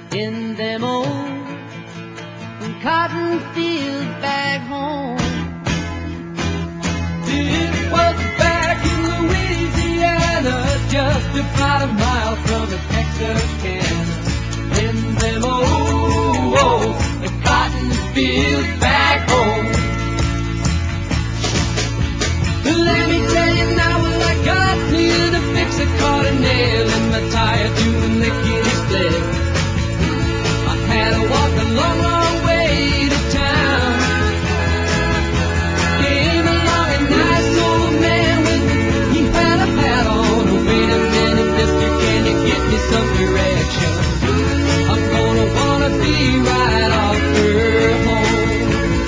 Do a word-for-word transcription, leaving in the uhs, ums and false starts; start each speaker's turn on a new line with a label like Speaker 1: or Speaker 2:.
Speaker 1: in them old cotton fields back home. It was back in Louisiana, just about a mile from the Texarkana. In them old, old cotton fields back home. Let me tell you now, well, I got near to fix a caught a nail in my tire.